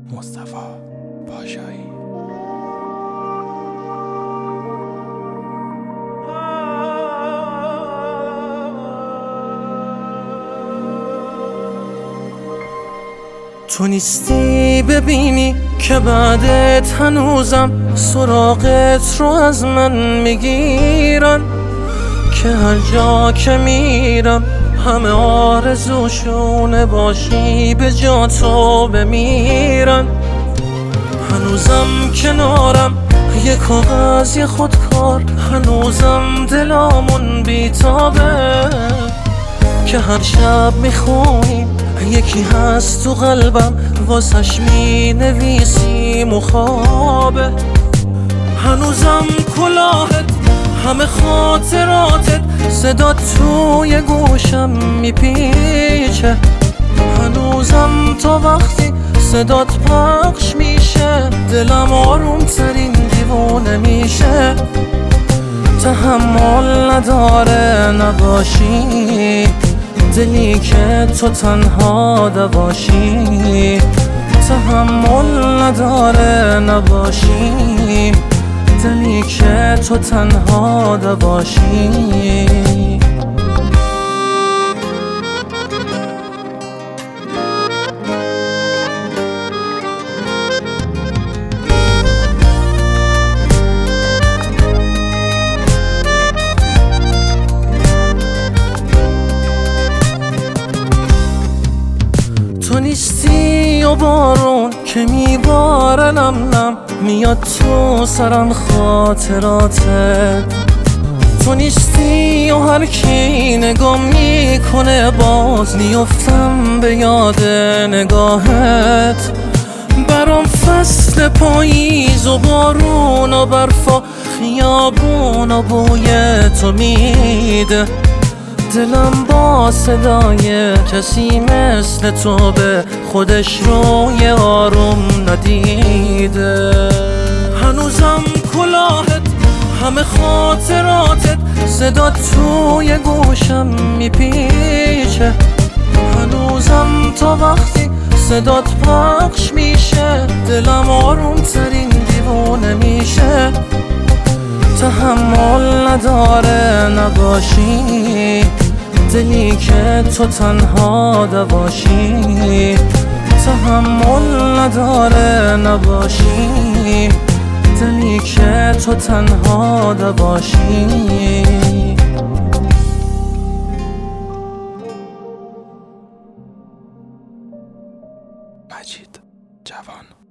مصطفی پاشایی. تو نیستی ببینی که بعدت هنوزم سراغت رو از من میگیرن، که هر جا که میرم همه آرزوشونه باشی به جا تو بمیرن. هنوزم کنارم یه کاغذ یه خودکار، هنوزم دلامون بیتابه که هر شب میخونیم یکی هست تو قلبم واسش می نویسی مخابه. هنوزم کلاهت همه خاطراتت صدا توی گوشم میپیچه، هنوزم تا وقتی صدات پخش میشه دلم آروم ترین دیوونه میشه. تحمل نداره نباشی دلی که تو تنها دواشی، تحمل نداره نباشی دلی که تو تنها دواشی. تو نیستی و بارون که میباره نم نم میاد تو سرم خاطراتت. تو نیستی و هر کی نگاه میکنه باز میفتم به یاد نگاهت. برام فصل پاییز و بارون و برف و خیابون و بوی تو میده، دلم با صدای کسی مثل تو به خودش روی آروم ندیده. هنوزم کلاهت همه خاطراتت صدا توی گوشم میپیچه، هنوزم تا وقتی صدات پخش میشه دلم آروم ترین دیوونه میشه. تحمل نداره نباشی دلی که تو تنها دواشی، تحمل نداره نباشی دلی که تو تنها دواشی. مجید جوان.